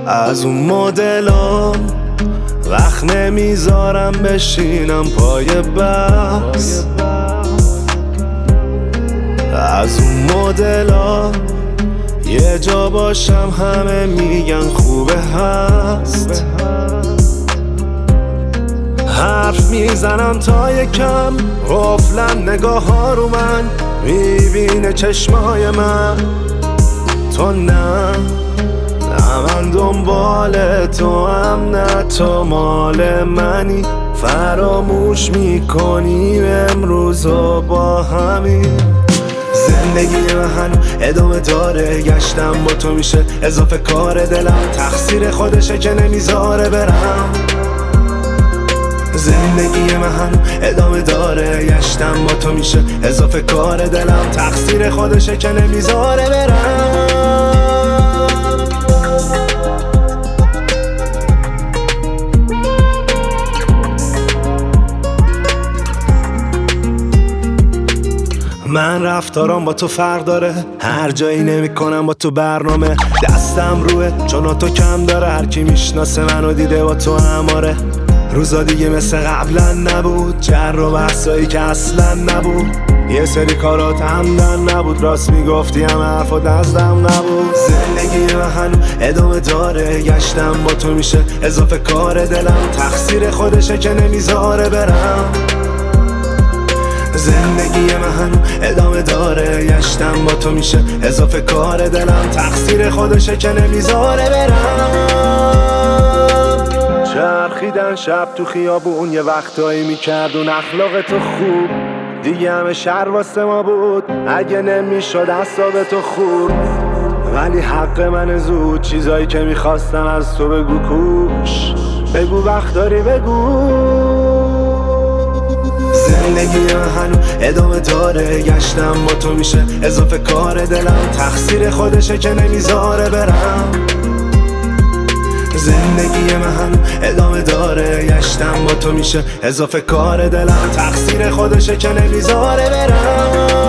از اون مدلام وقت نمیذارم بشینم پای بحث، از اون مدلام یه جا باشم همه میگن خوبه هست. حرف میزنم تا یکم غفلن نگاه ها رو من، میبینه چشمای من. تو نه من دنبال تو هم، نه تو مال منی. فراموش میکنیم امروز و با همین. زندگی من هنو ادامه داره، گشتم با تو میشه اضافه کار دلم. تقصیر خودشه که نمیذاره برم. زندگی من هنو ادامه داره، گشتم با تو میشه اضافه کار دلم. تقصیر خودشه که نمیذاره برم. من رفتارم با تو فرق داره، هر جایی نمی کنم با تو برنامه. دستم روه چون تو کم داره، هر کی میشناسه منو دیده با تو هماره. روزا دیگه مثل قبلا نبود، جر و بحثایی که اصلا نبود. یه سری کارات همدن نبود، راست میگفتی هم حرفات دستم نبود. زندگی من هنو ادامه داره، گشتم با تو میشه اضافه کار دلم. تقصیر خودشه که نمیذاره برم. زندگی من هنو ادامه داره، گشتم با تو میشه اضافه کار دلم. تقصیر خودشه که نمیذاره برم. چرخیدن شب تو خیابون، یه وقتایی میکردون اخلاق تو خوب. دیگه همه شهر واسه ما بود، اگه نمیشد اعصاب تو خورد. ولی حق من زود، چیزایی که میخواستم از تو بگو کوش. بگو وقت داری بگو. زندگی من هنو ادامه داره، گشتم با تو میشه اضافه کار دلم. تقصیر خودشه که نمیذاره برم. زندگی من هنو ادامه داره، گشتم با تو میشه اضافه کار دلم. تقصیر خودشه که نمیذاره برم.